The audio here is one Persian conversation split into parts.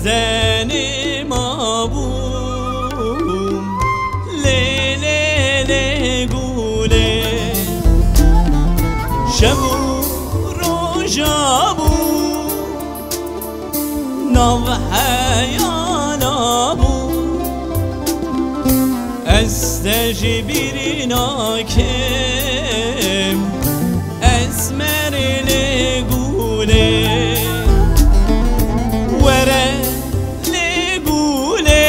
زن ما بوم لیلی گوله شبو روژا بو ناو حیانا بو استجبیری ناکم اسمر لگوله وره لگوله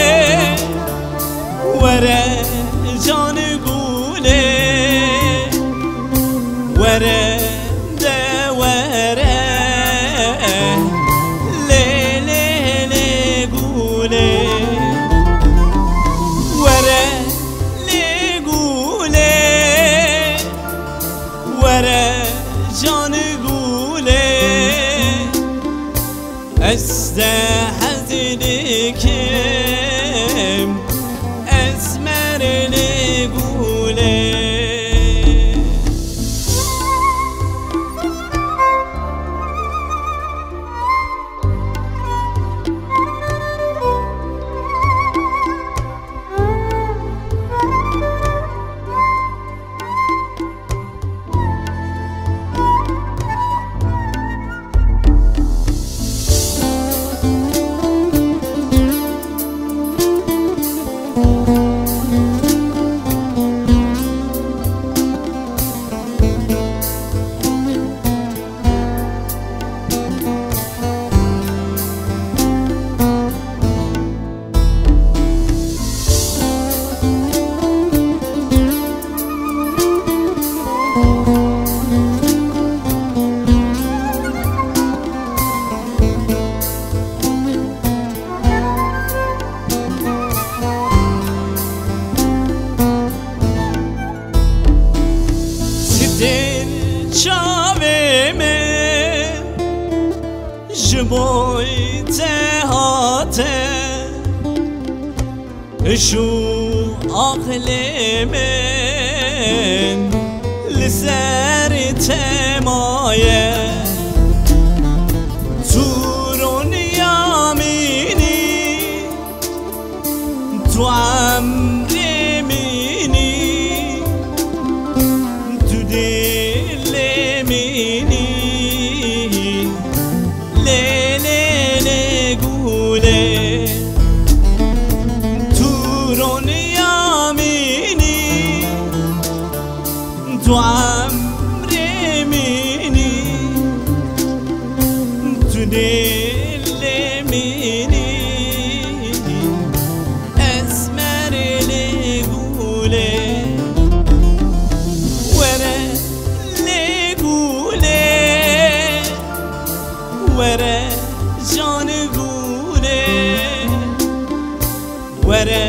وره جان گوله وره ده وره لیلی لگوله وره لگوله وره جان گوله استحزنكم اسمر لگوله جبوی تهاته شو عقل من لسر تمایه تورون یامینی تو عمر مینی تو دل مینی لیلی گوله تورون یامینی تو عمر مینی تو دل مینی اسمر لگوله وره لگوله وره جان گوله وره